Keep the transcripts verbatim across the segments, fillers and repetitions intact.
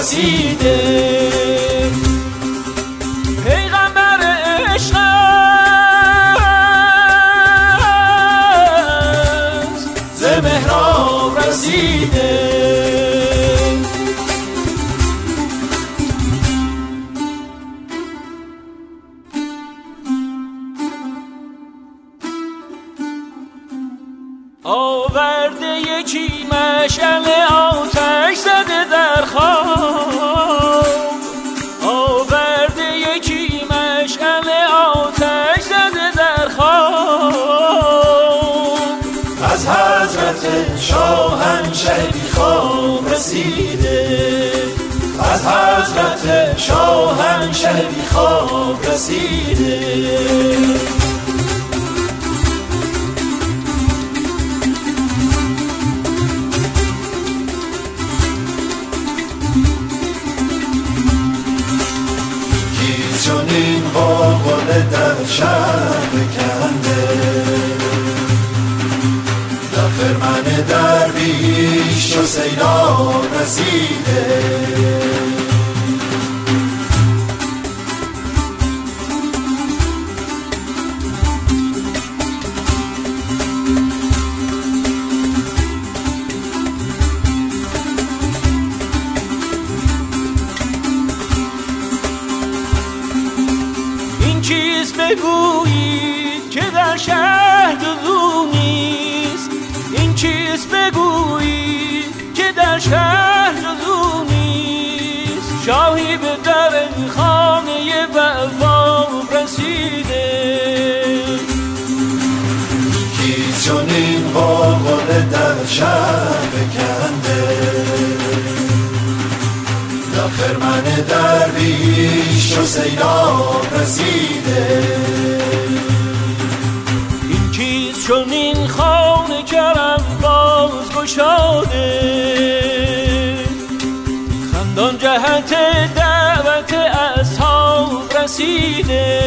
رسیده. پیغمبر عشق است ز محراب رسیده. آورده یکی مشعل آتش زده در خواب، آورده یکی مشعل آتش زده در خواب. از حضرت شاهنشهی خواب رسیده، از حضرت شاهنشهی خواب رسیده. چون این غلغله در شهر بکنده، در خرمن درویش و سیلاب رسیده. چیز بگویید که در شهر جزو نیست، این چیز بگویید که در شهر جزو نیست. شاهی به در خانه بواب رسیده، چیز چون این غلغله در شهر بکنده، در خرمن درویش و سیلاب رسیده. این چیز چون این خانه کرم باز گشاده، خندان جهت دعوت اصحاب رسیده.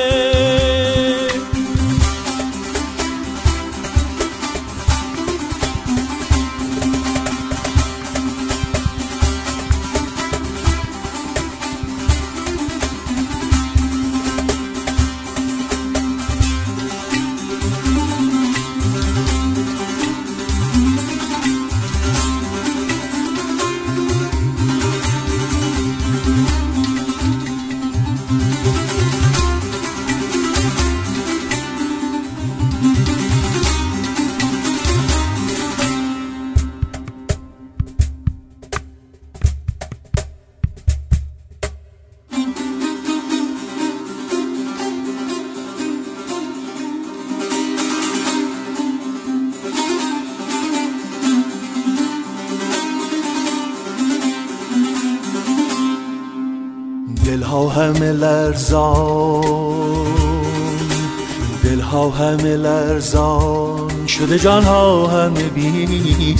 دلها همه لرزان، دلها همه لرزان شده، جانها همه بی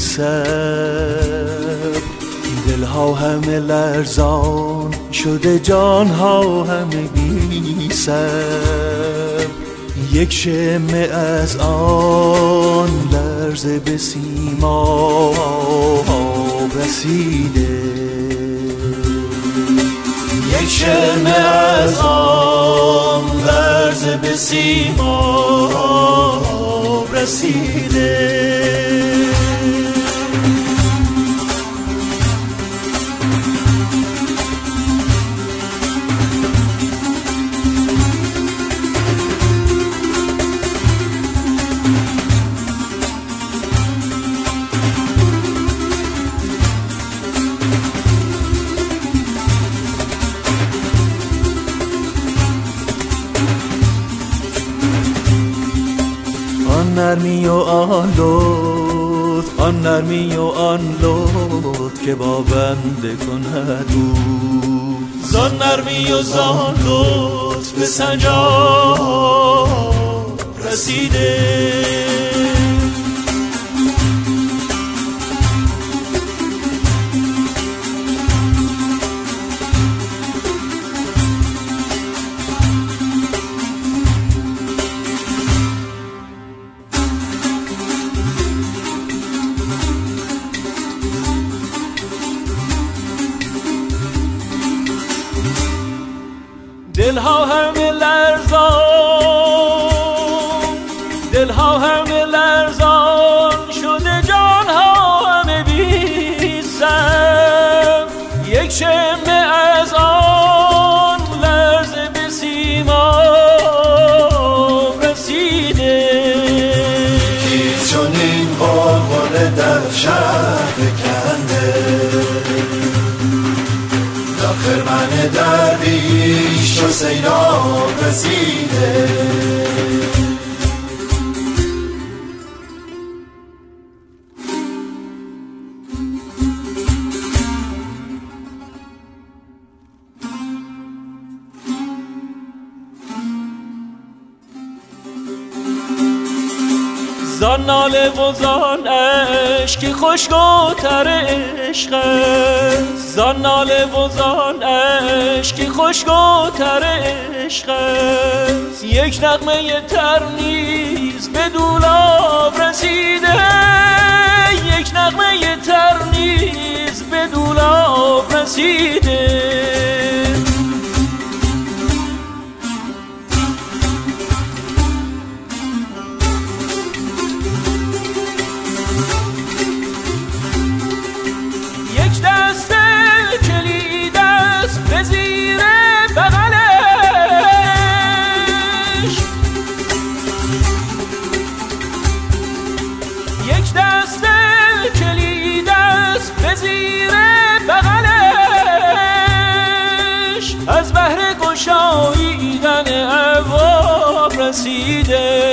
سر. دلها همه لرزان شده، جانها همه بی سر. یک شمه از آن لرزه به سیما رسیده، یک شمه از آن لرزه به سیما رسیده. آن نرمی و آن لطف، آن نرمی و آن لطف که با بنده کند بود. زان نرمی و زان لطف به سنجاب رسیده. دلها همه لرزان، دلها همه لرزان شده، جانها همه بی سر. یک شمه از آن لرزه به سیما رسیده. کیست چون این غلغله در شهر فکنده، تا خرمن درویش و سیلاب رسیده. زان ناله و زان عشقی خوشگوتر عشق است، زان ناله و زان عشقی خوشگوتر عشق است. یک نغمه تر نیز به دولاب رسیده، یک نغمه تر نیز به دولاب رسیده. از بهر گشاییدن ابواب رسیده.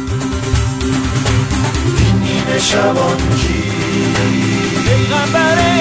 این نیمه شبان کی؟ پیغمبر